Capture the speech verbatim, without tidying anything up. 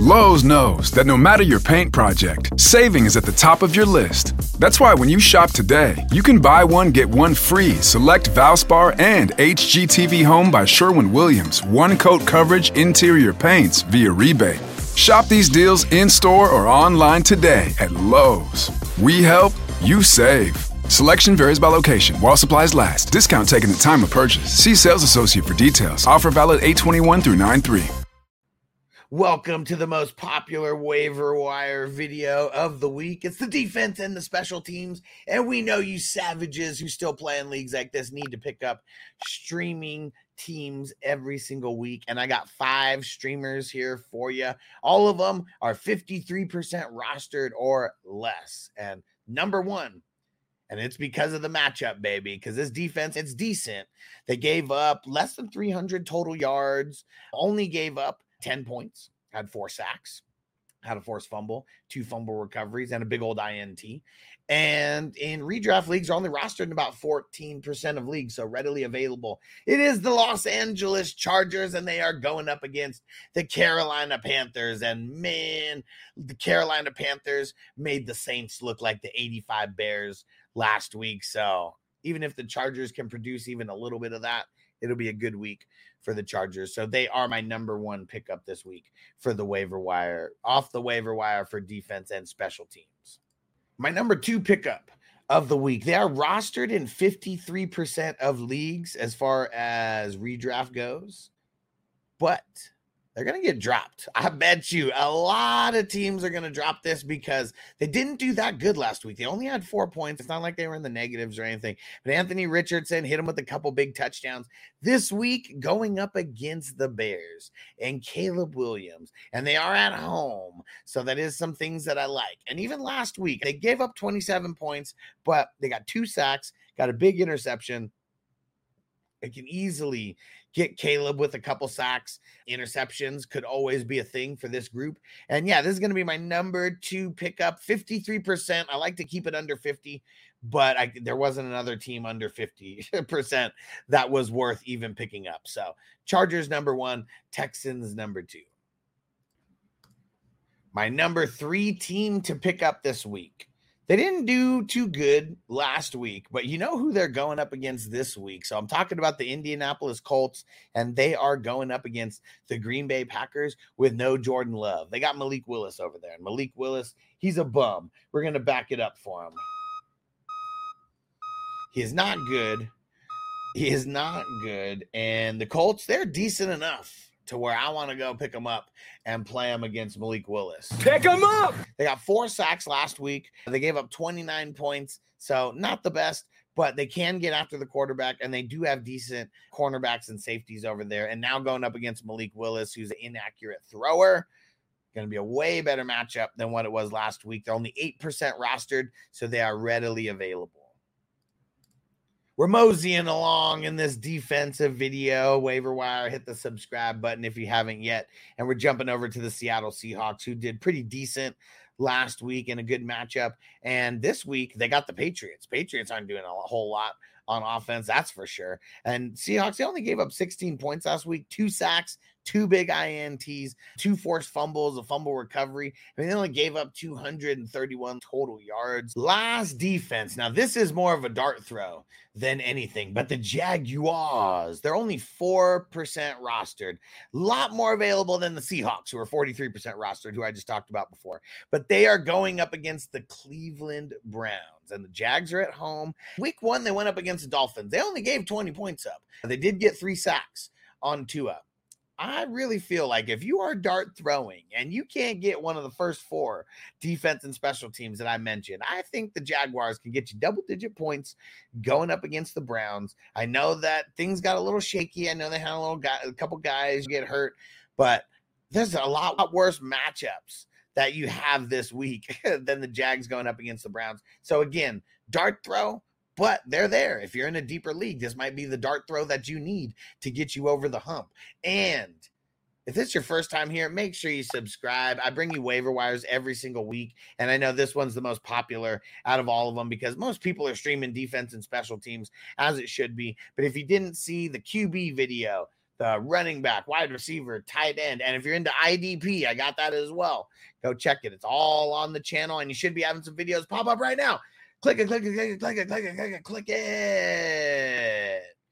Lowe's knows that no matter your paint project, saving is at the top of your list. That's why when you shop today, you can buy one, get one free select Valspar and H G T V Home by Sherwin-Williams one-coat coverage interior paints via rebate. Shop these deals in-store or online today at Lowe's. We help, you save. Selection varies by location. While supplies last. Discount taken at time of purchase. See sales associate for details. Offer valid eight twenty-one through nine three. Welcome to the most popular waiver wire video of the week. It's the defense and the special teams. And we know you savages who still play in leagues like this need to pick up streaming teams every single week. And I got five streamers here for you. All of them are fifty-three percent rostered or less. And number one, and it's because of the matchup, baby, because this defense, it's decent. They gave up less than three hundred total yards, only gave up ten points, had four sacks, had a forced fumble, two fumble recoveries, and a big old I N T. And in redraft leagues, are only rostered in about fourteen percent of leagues, so readily available. It is the Los Angeles Chargers, and they are going up against the Carolina Panthers. And man, the Carolina Panthers made the Saints look like the eighty-five Bears last week. So even if the Chargers can produce even a little bit of that, it'll be a good week for the Chargers. So they are my number one pickup this week for the waiver wire, off the waiver wire for defense and special teams. My number two pickup of the week, they are rostered in fifty-three percent of leagues as far as redraft goes, but they're going to get dropped. I bet you a lot of teams are going to drop this because they didn't do that good last week. They only had four points. It's not like they were in the negatives or anything. But Anthony Richardson hit him with a couple big touchdowns this week going up against the Bears and Caleb Williams. And they are at home. So that is some things that I like. And even last week, they gave up twenty-seven points, but they got two sacks, got a big interception. It can easily get Caleb with a couple sacks. Interceptions could always be a thing for this group. And yeah, this is going to be my number two pickup, fifty-three percent. I like to keep it under fifty, but I, there wasn't another team under fifty percent that was worth even picking up. So Chargers number one, Texans number two. My number three team to pick up this week. They didn't do too good last week, but you know who they're going up against this week. So I'm talking about the Indianapolis Colts, and they are going up against the Green Bay Packers with no Jordan Love. They got Malik Willis over there, and Malik Willis, he's a bum. We're going to back it up for him. He is not good. He is not good. And the Colts, they're decent enough to where I want to go pick them up and play them against Malik Willis. Pick them up! They got four sacks last week. They gave up twenty-nine points, so not the best, but they can get after the quarterback, and they do have decent cornerbacks and safeties over there. And now going up against Malik Willis, who's an inaccurate thrower, going to be a way better matchup than what it was last week. They're only eight percent rostered, so they are readily available. We're moseying along in this defensive video. Waiver wire, hit the subscribe button if you haven't yet. And we're jumping over to the Seattle Seahawks, who did pretty decent last week in a good matchup. And this week, they got the Patriots. Patriots aren't doing a whole lot on offense, that's for sure. And Seahawks, they only gave up sixteen points last week, two sacks, two big I N Ts, two forced fumbles, a fumble recovery. I mean, they only gave up two hundred thirty-one total yards. Last defense. Now, this is more of a dart throw than anything, but the Jaguars, they're only four percent rostered. A lot more available than the Seahawks, who are forty-three percent rostered, who I just talked about before. But they are going up against the Cleveland Browns, and the Jags are at home. Week one, they went up against the Dolphins. They only gave twenty points up. They did get three sacks on Tua. I really feel like if you are dart throwing and you can't get one of the first four defense and special teams that I mentioned, I think the Jaguars can get you double-digit points going up against the Browns. I know that things got a little shaky. I know they had a little guy, a couple guys get hurt, but there's a lot worse matchups that you have this week than the Jags going up against the Browns. So again, dart throw, but they're there. If you're in a deeper league, this might be the dart throw that you need to get you over the hump. And if this is your first time here, make sure you subscribe. I bring you waiver wires every single week, and I know this one's the most popular out of all of them because most people are streaming defense and special teams, as it should be. But if you didn't see the Q B video, the running back, wide receiver, tight end. And if you're into I D P, I got that as well. Go check it. It's all on the channel, and you should be having some videos pop up right now. Click it, click it, click it, click it, click it, click it, click it.